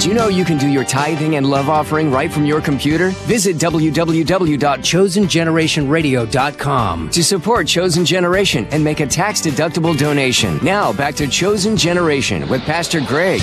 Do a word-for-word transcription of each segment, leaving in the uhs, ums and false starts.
you know you can do your tithing and love offering right from your computer? Visit w w w dot chosen generation radio dot com to support Chosen Generation and make a tax-deductible donation. Now, back to Chosen Generation with Pastor Greg.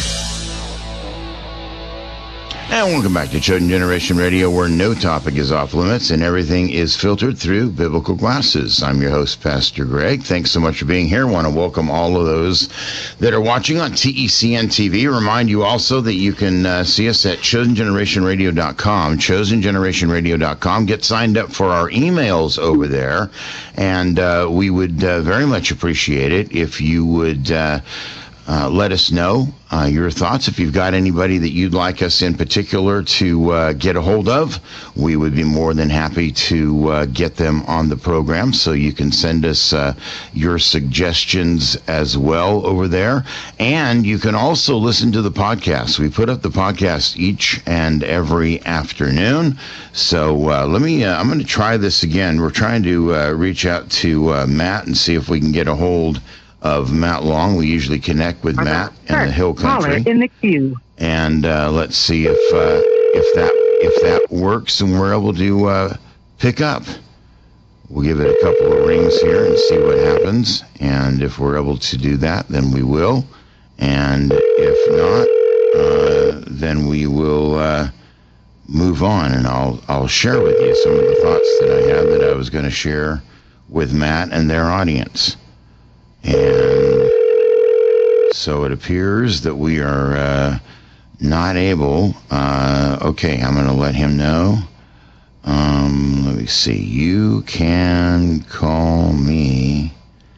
And welcome back to Chosen Generation Radio, where no topic is off limits and everything is filtered through biblical glasses. I'm your host, Pastor Greg. Thanks so much for being here. I want to welcome all of those that are watching on T E C N T V. Remind you also that you can uh, see us at chosen generation radio dot com, chosen generation radio dot com. Get signed up for our emails over there, and uh, we would uh, very much appreciate it if you would uh, Uh, let us know uh, your thoughts. If you've got anybody that you'd like us in particular to uh, get a hold of, we would be more than happy to uh, get them on the program. So you can send us uh, your suggestions as well over there. And you can also listen to the podcast. We put up the podcast each and every afternoon. So uh, let me, uh, I'm going to try this again. We're trying to uh, reach out to uh, Matt and see if we can get a hold of Matt Long. We usually connect with Matt in the Hill Country. In the queue. And uh, let's see if uh, if that if that works and we're able to uh, pick up. We'll give it a couple of rings here and see what happens. And if we're able to do that, then we will. And if not, uh, then we will uh, move on. And I'll I'll share with you some of the thoughts that I have that I was going to share with Matt and their audience. And so it appears that we are uh, not able. Uh, okay, I'm going to let him know. Um, let me see. You can call me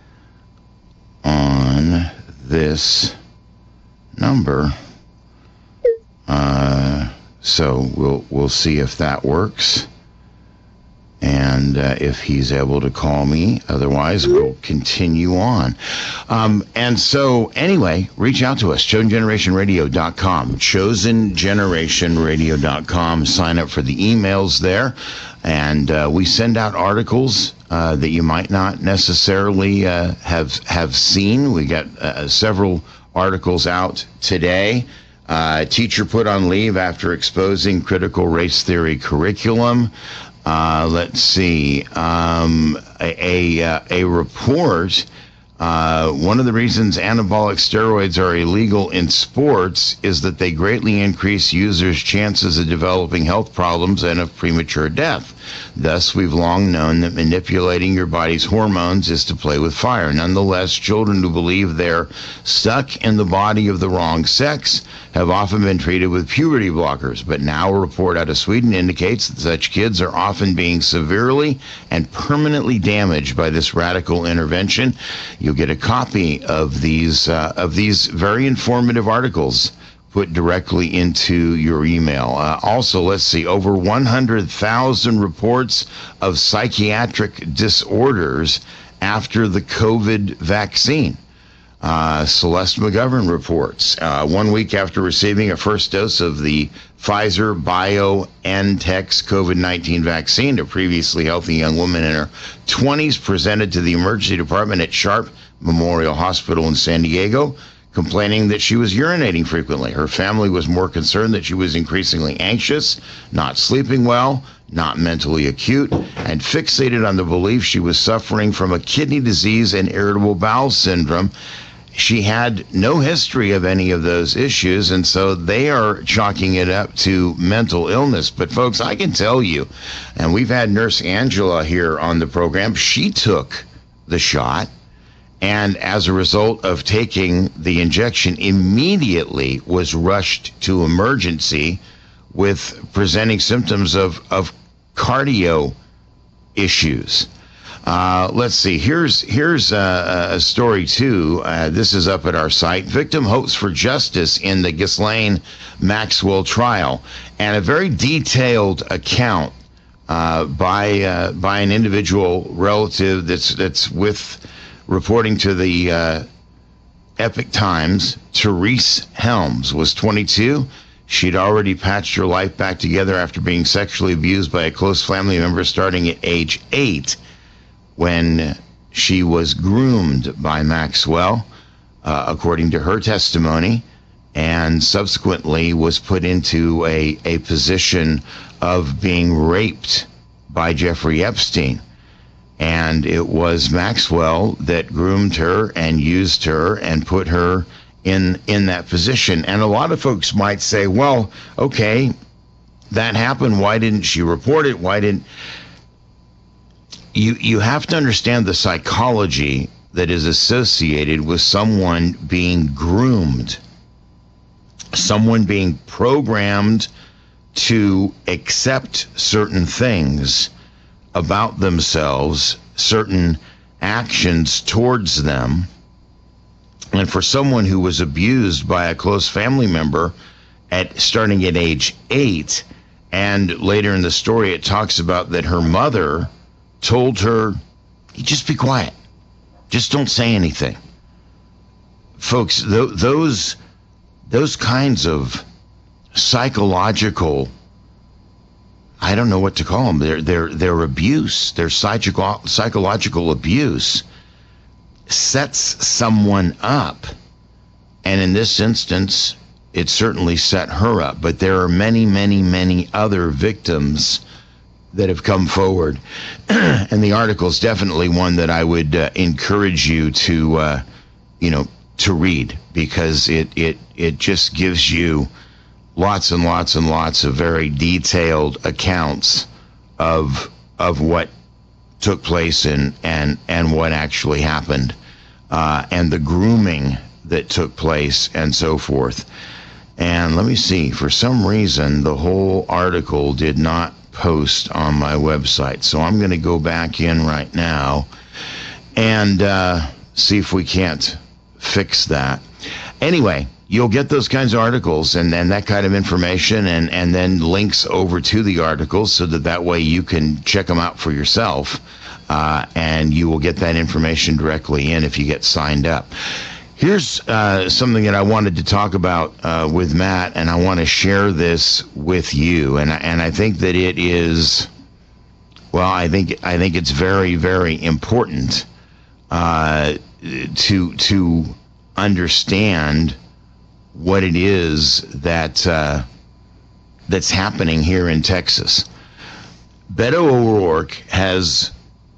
on this number. Uh, so we'll we'll see if that works. And uh, if he's able to call me, otherwise we'll continue on. Um, and so anyway, reach out to us, chosen generation radio dot com, chosen generation radio dot com. Sign up for the emails there. And uh, we send out articles uh, that you might not necessarily uh, have, have seen. We got uh, several articles out today. Uh, teacher put on leave after exposing critical race theory curriculum. Uh, let's see, um, a, a, a report, uh, one of the reasons anabolic steroids are illegal in sports is that they greatly increase users' chances of developing health problems and of premature death. Thus, we've long known that manipulating your body's hormones is to play with fire. Nonetheless, children who believe they're stuck in the body of the wrong sex have often been treated with puberty blockers. But now a report out of Sweden indicates that such kids are often being severely and permanently damaged by this radical intervention. You'll get a copy of these uh, of these very informative articles put directly into your email. Uh, also, let's see, over one hundred thousand reports of psychiatric disorders after the COVID vaccine. Uh, Celeste McGovern reports, uh, one week after receiving a first dose of the Pfizer BioNTech's COVID nineteen vaccine, a previously healthy young woman in her twenties presented to the emergency department at Sharp Memorial Hospital in San Diego, complaining that she was urinating frequently. Her family was more concerned that she was increasingly anxious, not sleeping well, not mentally acute, and fixated on the belief she was suffering from a kidney disease and irritable bowel syndrome. She had no history of any of those issues, and so they are chalking it up to mental illness. But folks, I can tell you, and we've had Nurse Angela here on the program, she took the shot, and as a result of taking the injection, immediately was rushed to emergency with presenting symptoms of, of cardio issues. Uh, let's see. Here's here's a, a story, too. Uh, this is up at our site. Victim hopes for justice in the Ghislaine Maxwell trial. And a very detailed account uh, by uh, by an individual relative that's, that's with reporting to the uh, Epic Times. Therese Helms was twenty-two. She'd already patched her life back together after being sexually abused by a close family member starting at age eight, when she was groomed by Maxwell, uh, according to her testimony. and subsequently was put into a, a position of being raped by Jeffrey Epstein. And it was Maxwell that groomed her and used her and put her in in that position. And a lot of folks might say, well, okay, that happened. Why didn't she report it? Why didn't... You, you have to understand the psychology that is associated with someone being groomed, someone being programmed to accept certain things about themselves, certain actions towards them. And for someone who was abused by a close family member at starting at age eight, and later in the story it talks about that her mother told her, just be quiet, just don't say anything. Folks, th- those those kinds of psychological, I don't know what to call them. Their their their abuse, their psychical psychological abuse, sets someone up, and in this instance, it certainly set her up. But there are many, many, many other victims that have come forward, and the article is definitely one that I would uh, encourage you to, uh, you know, to read, because it it it just gives you lots and lots and lots of very detailed accounts of of what took place and and and what actually happened, uh, and the grooming that took place and so forth. And let me see, for some reason the whole article did not post on my website, so I'm going to go back in right now and uh, see if we can't fix that. Anyway, you'll get those kinds of articles and, and that kind of information, and, and then links over to the articles so that that way you can check them out for yourself, uh, and you will get that information directly in if you get signed up. Here's uh, something that I wanted to talk about uh, with Matt, and I want to share this with you, and and I think that it is, well, I think I think it's very, very important uh, to to understand what it is that uh, that's happening here in Texas. Beto O'Rourke has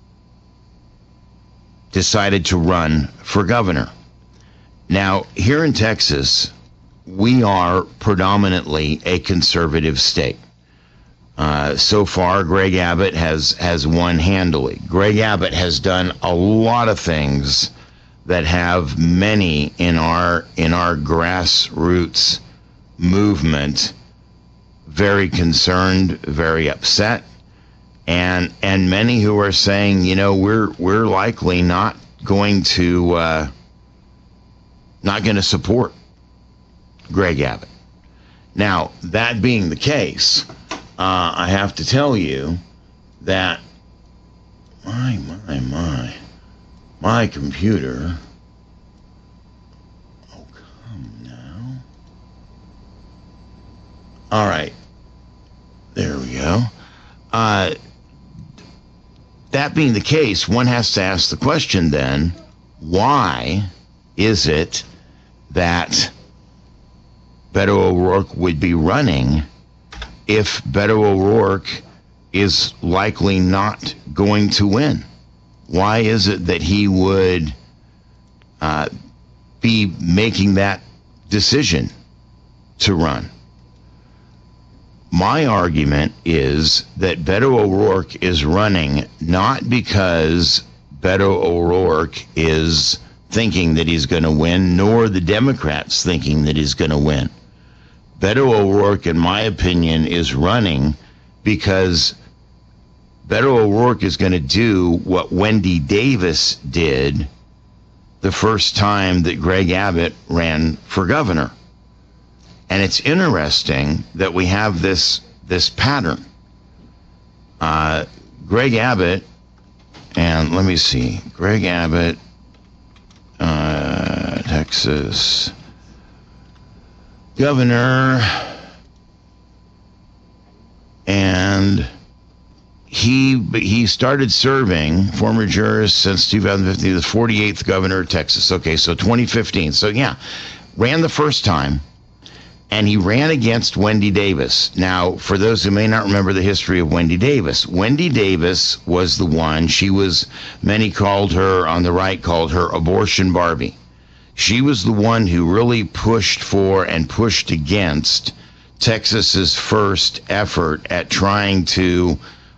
decided to run for governor. Now, here in Texas, we are predominantly a conservative state. Uh, so far, Greg Abbott has, has won handily. Greg Abbott has done a lot of things that have many in our in our grassroots movement very concerned, very upset, and and many who are saying, you know, we're we're likely not going to. Uh, not going to support Greg Abbott. Now, that being the case, uh, I have to tell you that my, my, my, my computer, oh, come now. All right, there we go. Uh, that being the case, one has to ask the question then, why is it that Beto O'Rourke would be running if Beto O'Rourke is likely not going to win? Why is it that he would uh, be making that decision to run? My argument is that Beto O'Rourke is running not because Beto O'Rourke is thinking that he's going to win, nor the Democrats thinking that he's going to win. Beto O'Rourke, in my opinion, is running because Beto O'Rourke is going to do what Wendy Davis did the first time that Greg Abbott ran for governor. And it's interesting that we have this this pattern. Uh, Greg Abbott, and let me see, Greg Abbott, Uh, Texas governor, and he he started serving, former jurist since two thousand fifteen, the forty-eighth governor of Texas. Okay, so twenty fifteen. So yeah, ran the first time, and he ran against Wendy Davis. Now, for those who may not remember the history of Wendy Davis, Wendy Davis was the one, she was, many called her, on the right called her Abortion Barbie. She was the one who really pushed for and pushed against Texas's first effort at trying to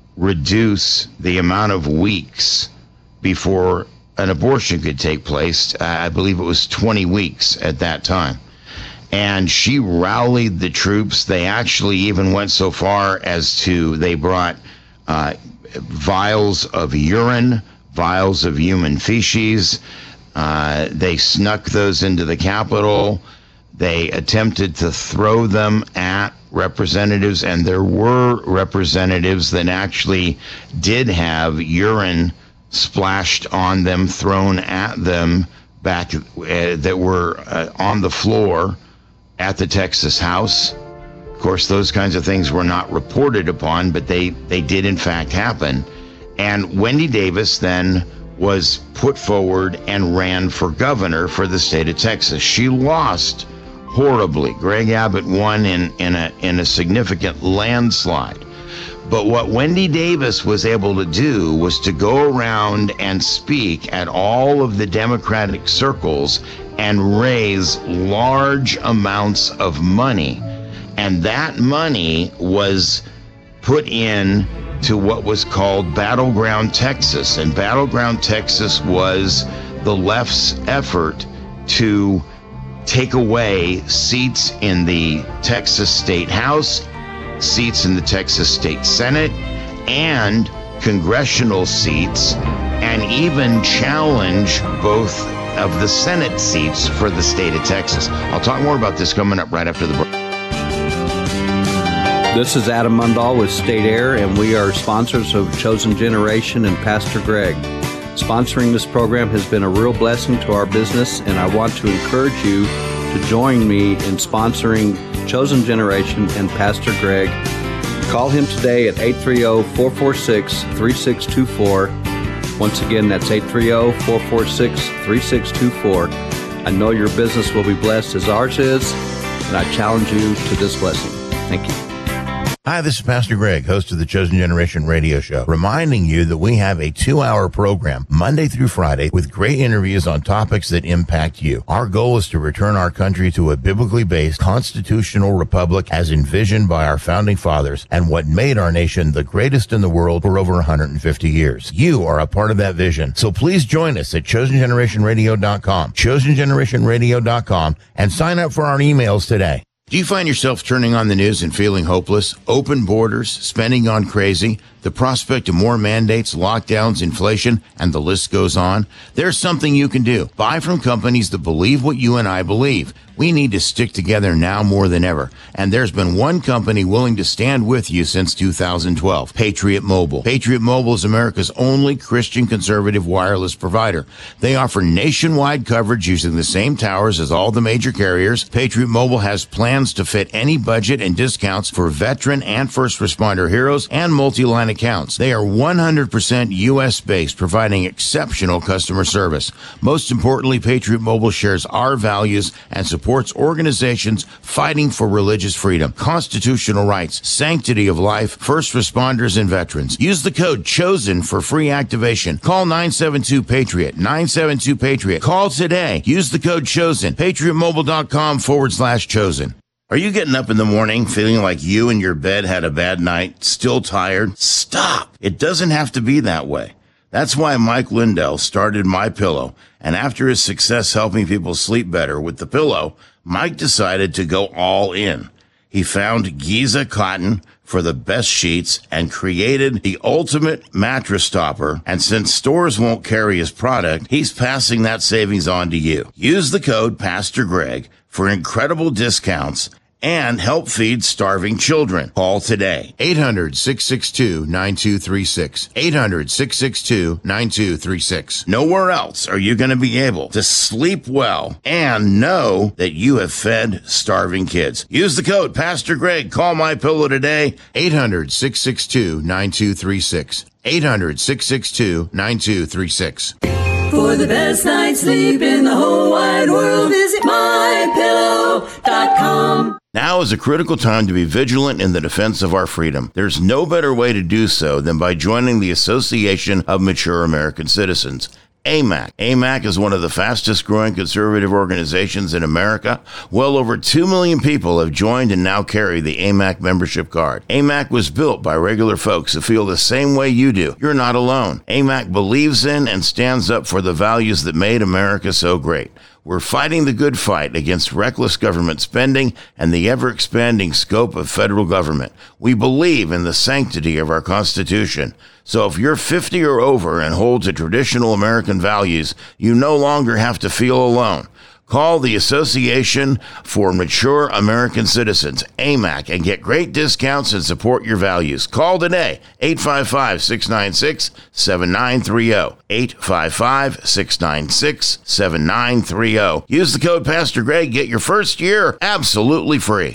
reduce the amount of weeks before an abortion could take place. I believe it was twenty weeks at that time. And she rallied the troops. They actually even went so far as to, they brought uh, vials of urine, vials of human feces. Uh, they snuck those into the Capitol. They attempted to throw them at representatives, and there were representatives that actually did have urine splashed on them, thrown at them back, uh, that were uh, on the floor at the Texas House. Of course, those kinds of things were not reported upon, but they, they did in fact happen. And Wendy Davis then was put forward and ran for governor for the state of Texas. She lost horribly. Greg Abbott won in, in a in a significant landslide. But what Wendy Davis was able to do was to go around and speak at all of the Democratic circles and raise large amounts of money. And that money was put in to what was called Battleground Texas. And Battleground Texas was the left's effort to take away seats in the Texas State House, seats in the Texas State Senate, and congressional seats, and even challenge both of the Senate seats for the state of Texas. I'll talk more about this coming up right after the break. This is Adam Mundahl with State Air, and we are sponsors of Chosen Generation and Pastor Greg. Sponsoring this program has been a real blessing to our business, and I want to encourage you to join me in sponsoring Chosen Generation and Pastor Greg. Call him today at eight three zero, four four six, three six two four. Once again, that's eight three zero, four four six, three six two four. I know your business will be blessed as ours is, and I challenge you to this blessing. Thank you. Hi, this is Pastor Greg, host of the Chosen Generation radio show, reminding you that we have a two-hour program Monday through Friday with great interviews on topics that impact you. Our goal is to return our country to a biblically based constitutional republic as envisioned by our founding fathers and what made our nation the greatest in the world for over one hundred fifty years. You are a part of that vision. So please join us at chosen generation radio dot com, chosen generation radio dot com, and sign up for our emails today. Do you find yourself turning on the news and feeling hopeless? Open borders, spending gone crazy, the prospect of more mandates, lockdowns, inflation, and the list goes on? There's something you can do. Buy from companies that believe what you and I believe. We need to stick together now more than ever. And there's been one company willing to stand with you since two thousand twelve, Patriot Mobile. Patriot Mobile is America's only Christian conservative wireless provider. They offer nationwide coverage using the same towers as all the major carriers. Patriot Mobile has plans to fit any budget and discounts for veteran and first responder heroes and multi-line accounts. They are one hundred percent U S based, providing exceptional customer service. Most importantly, Patriot Mobile shares our values and supports organizations fighting for religious freedom, constitutional rights, sanctity of life, first responders, and veterans. Use the code CHOSEN for free activation. Call nine seven two PATRIOT, nine seven two PATRIOT. Call today. Use the code CHOSEN, patriotmobile.com forward slash chosen. Are you getting up in the morning feeling like you and your bed had a bad night, still tired? Stop. It doesn't have to be that way. That's why Mike Lindell started MyPillow, and after his success helping people sleep better with the pillow, Mike decided to go all in. He found Giza cotton for the best sheets and created the ultimate mattress topper. And since stores won't carry his product, he's passing that savings on to you. Use the code Pastor Greg for incredible discounts and help feed starving children. Call today. eight hundred, six six two, nine two three six. eight hundred, six six two, nine two three six. Nowhere else are you going to be able to sleep well and know that you have fed starving kids. Use the code Pastor Greg. Call MyPillow today. eight hundred, six six two, nine two three six. eight hundred, six six two, nine two three six. For the best night's sleep in the whole wide world, visit my pillow dot com. Now is a critical time to be vigilant in the defense of our freedom. There's no better way to do so than by joining the Association of Mature American Citizens, A M A C. A M A C is one of the fastest growing conservative organizations in America. Well over two million people have joined and now carry the A M A C membership card. A M A C was built by regular folks who feel the same way you do. You're not alone. A M A C believes in and stands up for the values that made America so great. We're fighting the good fight against reckless government spending and the ever-expanding scope of federal government. We believe in the sanctity of our Constitution. So if you're fifty or over and hold to traditional American values, you no longer have to feel alone. Call the Association for Mature American Citizens, A M A C, and get great discounts and support your values. Call today, eight five five, six nine six, seven nine three zero, eight five five, six nine six, seven nine three zero. Use the code Pastor Greg, get your first year absolutely free.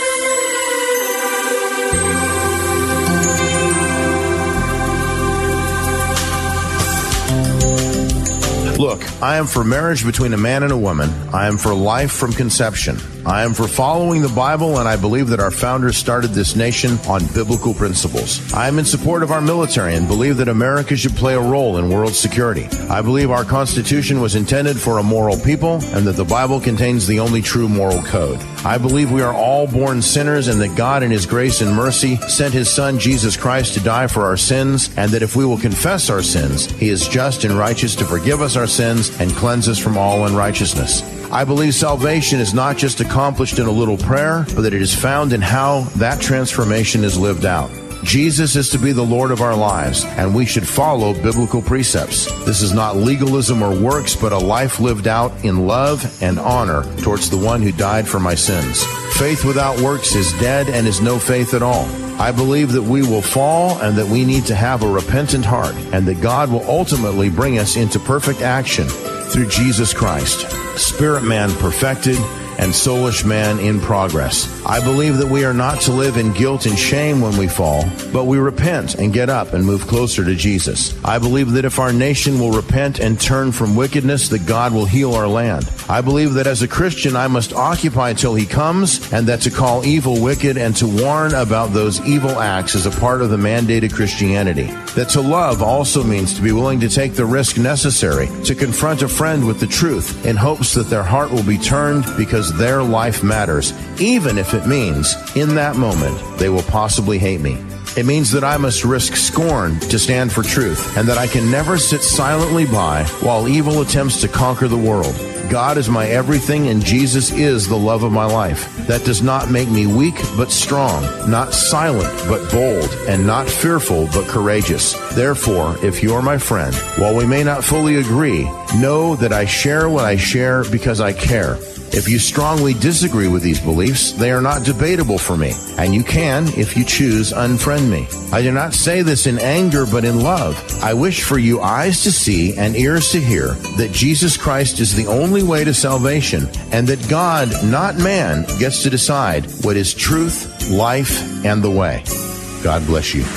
Look, I am for marriage between a man and a woman. I am for life from conception. I am for following the Bible, and I believe that our founders started this nation on biblical principles. I am in support of our military and believe that America should play a role in world security. I believe our Constitution was intended for a moral people and that the Bible contains the only true moral code. I believe we are all born sinners and that God in His grace and mercy sent His Son, Jesus Christ, to die for our sins, and that if we will confess our sins, He is just and righteous to forgive us our sins and cleanse us from all unrighteousness. I believe salvation is not just accomplished in a little prayer, but that it is found in how that transformation is lived out. Jesus is to be the Lord of our lives, and we should follow biblical precepts. This is not legalism or works, but a life lived out in love and honor towards the one who died for my sins. Faith without works is dead and is no faith at all. I believe that we will fall and that we need to have a repentant heart, and that God will ultimately bring us into perfect action through Jesus Christ, spirit man perfected and soulish man in progress. I believe that we are not to live in guilt and shame when we fall, but we repent and get up and move closer to Jesus. I believe that if our nation will repent and turn from wickedness, that God will heal our land. I believe that as a Christian, I must occupy till He comes, and that to call evil wicked and to warn about those evil acts is a part of the mandated Christianity. That to love also means to be willing to take the risk necessary to confront a friend with the truth in hopes that their heart will be turned because their life matters, even if it means in that moment they will possibly hate me. It means that I must risk scorn to stand for truth, and that I can never sit silently by while evil attempts to conquer the world. God is my everything, and Jesus is the love of my life. That does not make me weak, but strong, not silent, but bold, and not fearful, but courageous. Therefore, if you are my friend, while we may not fully agree, know that I share what I share because I care. If you strongly disagree with these beliefs, they are not debatable for me, and you can, if you choose, unfriend me. I do not say this in anger, but in love. I wish for you eyes to see and ears to hear that Jesus Christ is the only way to salvation, and that God, not man, gets to decide what is truth, life, and the way. God bless you.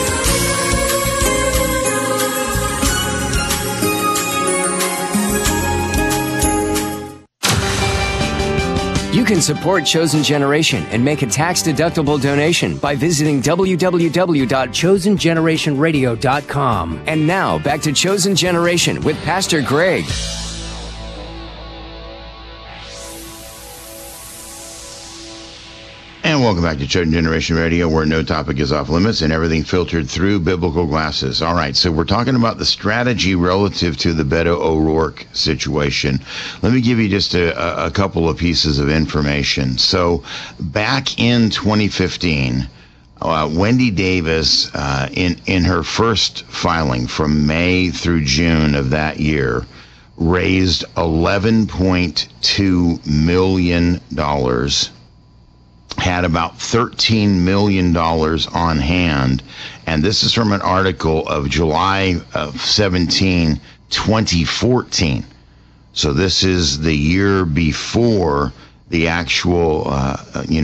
You can support Chosen Generation and make a tax-deductible donation by visiting w w w dot chosen generation radio dot com. And now, back to Chosen Generation with Pastor Greg. And welcome back to Chosen Generation Radio, where no topic is off limits and everything filtered through biblical glasses. All right, so we're talking about the strategy relative to the Beto O'Rourke situation. Let me give you just a, a couple of pieces of information. So back in twenty fifteen, uh, Wendy Davis, uh, in, in her first filing from May through June of that year, raised eleven point two million dollars, had about thirteen million dollars on hand. And this is from an article of July of seventeenth, twenty fourteen. So this is the year before the actual, uh, you know,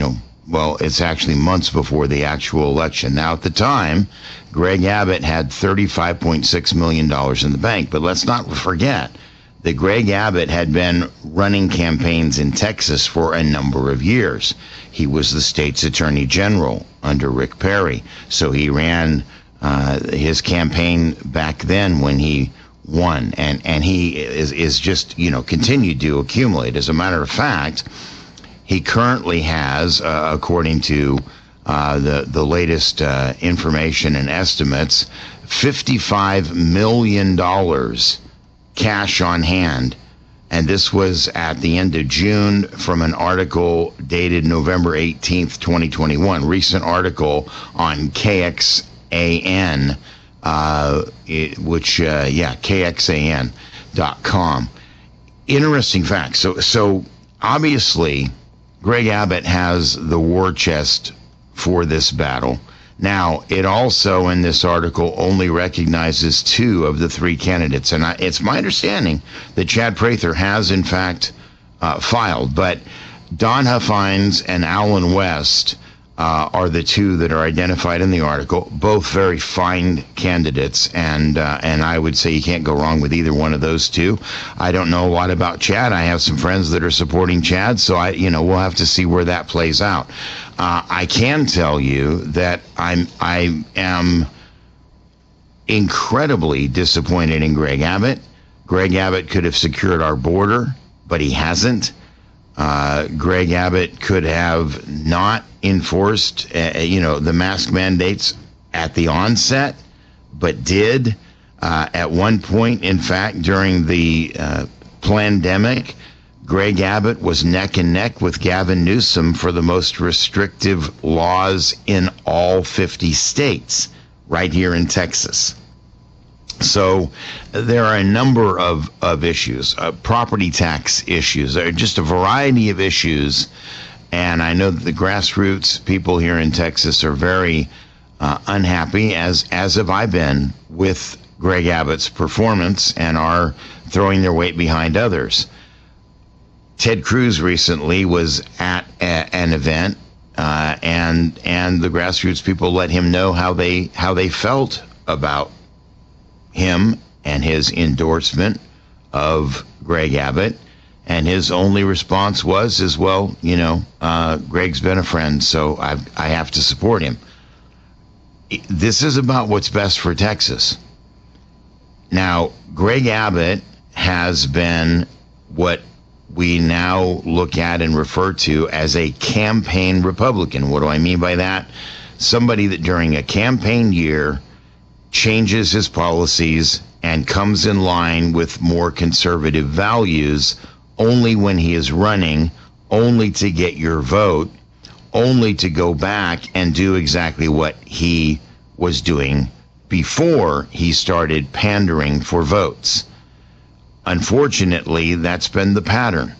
well, it's actually months before the actual election. Now, at the time, Greg Abbott had thirty-five point six million dollars in the bank. But let's not forget that Greg Abbott had been running campaigns in Texas for a number of years. He was the state's attorney general under Rick Perry. So he ran uh, his campaign back then when he won. And, and he is, is just, you know, continued to accumulate. As a matter of fact, he currently has, uh, according to uh, the, the latest uh, information and estimates, fifty-five million dollars cash on hand. And this was at the end of June from an article dated November eighteenth, twenty twenty-one. Recent article on K X A N, uh, it, which, uh, yeah, K X A N dot com. Interesting fact. So, so obviously, Greg Abbott has the war chest for this battle. Now, it also, in this article, only recognizes two of the three candidates. And I, it's my understanding that Chad Prather has, in fact, uh, filed. But Don Huffines and Alan West uh, are the two that are identified in the article, both very fine candidates. And, uh, and I would say you can't go wrong with either one of those two. I don't know a lot about Chad. I have some friends that are supporting Chad, so I, you know, we'll have to see where that plays out. Uh, I can tell you that I'm I am incredibly disappointed in Greg Abbott. Greg Abbott could have secured our border, but he hasn't. Uh, Greg Abbott could have not enforced, uh, you know, the mask mandates at the onset, but did. Uh, at one point, in fact, during the uh, pandemic, Greg Abbott was neck and neck with Gavin Newsom for the most restrictive laws in all fifty states, right here in Texas. So there are a number of, of issues, uh, property tax issues, there are just a variety of issues. And I know that the grassroots people here in Texas are very uh, unhappy, as, as have I been, with Greg Abbott's performance and are throwing their weight behind others. Ted Cruz recently was at a, an event, uh, and and the grassroots people let him know how they how they felt about him and his endorsement of Greg Abbott, and his only response was, "As well, you know, uh, Greg's been a friend, so I I have to support him." This is about what's best for Texas. Now, Greg Abbott has been what we now look at and refer to as a campaign Republican. What do I mean by that? Somebody that during a campaign year changes his policies and comes in line with more conservative values only when he is running, only to get your vote, only to go back and do exactly what he was doing before he started pandering for votes. Unfortunately, that's been the pattern.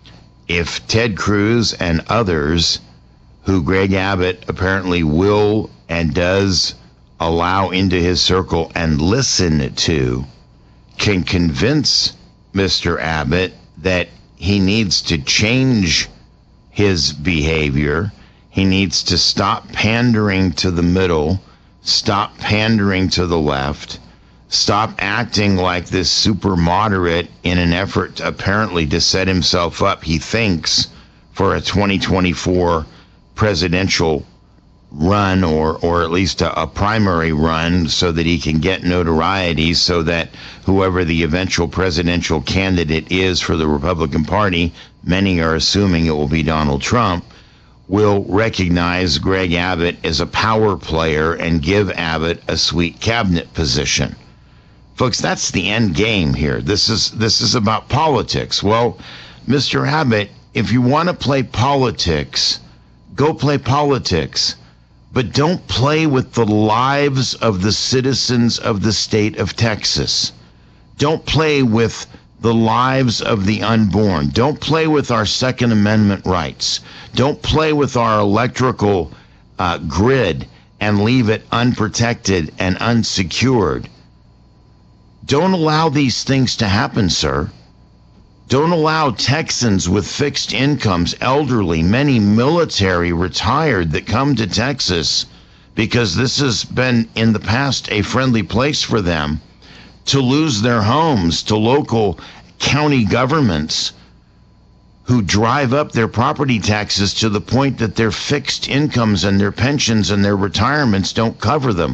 If Ted Cruz and others, who Greg Abbott apparently will and does allow into his circle and listen to, can convince Mister Abbott that he needs to change his behavior, he needs to stop pandering to the middle, stop pandering to the left, stop acting like this super moderate in an effort to, apparently to set himself up, he thinks, for a twenty twenty-four presidential run, or or at least a, a primary run, so that he can get notoriety, so that whoever the eventual presidential candidate is for the Republican Party, many are assuming it will be Donald Trump, will recognize Greg Abbott as a power player and give Abbott a sweet cabinet position. Folks, that's the end game here. This is this is about politics. Well, Mister Abbott, if you want to play politics, go play politics. But don't play with the lives of the citizens of the state of Texas. Don't play with the lives of the unborn. Don't play with our Second Amendment rights. Don't play with our electrical uh, grid and leave it unprotected and unsecured. Don't allow these things to happen, sir. Don't allow Texans with fixed incomes, elderly, many military, retired that come to Texas because this has been in the past a friendly place for them, to lose their homes to local county governments who drive up their property taxes to the point that their fixed incomes and their pensions and their retirements don't cover them.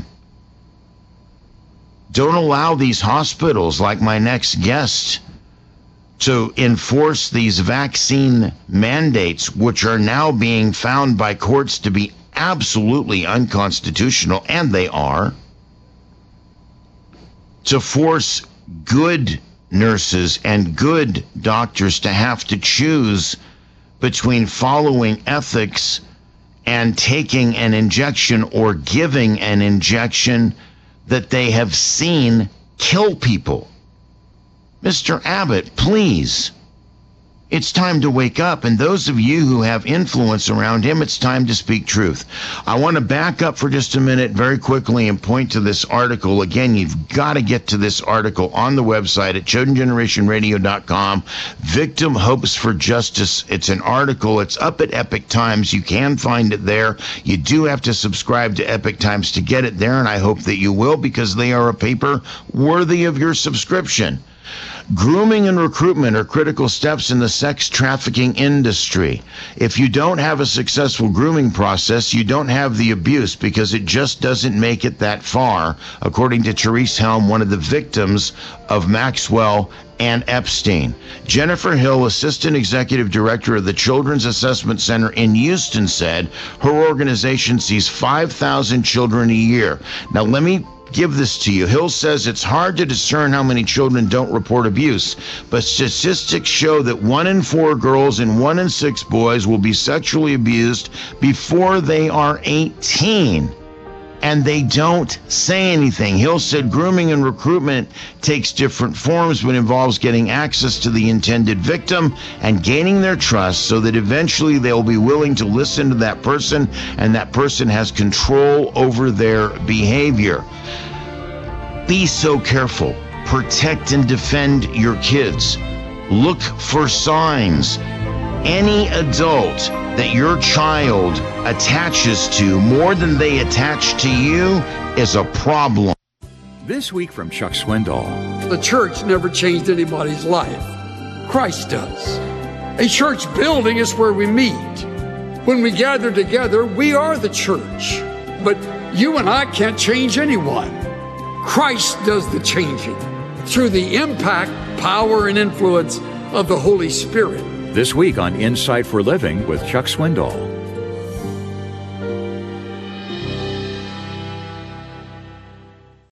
Don't allow these hospitals, like my next guest, to enforce these vaccine mandates, which are now being found by courts to be absolutely unconstitutional, and they are, to force good nurses and good doctors to have to choose between following ethics and taking an injection or giving an injection that they have seen kill people. Mister Abbott, please. It's time to wake up, and those of you who have influence around him, it's time to speak truth. I want to back up for just a minute very quickly and point to this article. Again, you've got to get to this article on the website at chosen generation radio dot com. Victim Hopes for Justice. It's an article. It's up at Epic Times. You can find it there. You do have to subscribe to Epic Times to get it there, and I hope that you will, because they are a paper worthy of your subscription. Grooming and recruitment are critical steps in the sex trafficking industry. If you don't have a successful grooming process, you don't have the abuse, because it just doesn't make it that far, according to Therese Helm, one of the victims of Maxwell and Epstein. Jennifer Hill, Assistant Executive Director of the Children's Assessment Center in Houston, said her organization sees five thousand children a year. Now, let me give this to you. Hill says it's hard to discern how many children don't report abuse, but statistics show that one in four girls and one in six boys will be sexually abused before they are eighteen. And they don't say anything. Hill said grooming and recruitment takes different forms, but involves getting access to the intended victim and gaining their trust so that eventually they'll be willing to listen to that person, and that person has control over their behavior. Be so careful. Protect and defend your kids. Look for signs. Any adult that your child attaches to more than they attach to you is a problem. This week from Chuck Swindoll. The church never changed anybody's life. Christ does. A church building is where we meet. When we gather together, we are the church. But you and I can't change anyone. Christ does the changing through the impact, power, and influence of the Holy Spirit. This week on Insight for Living with Chuck Swindoll.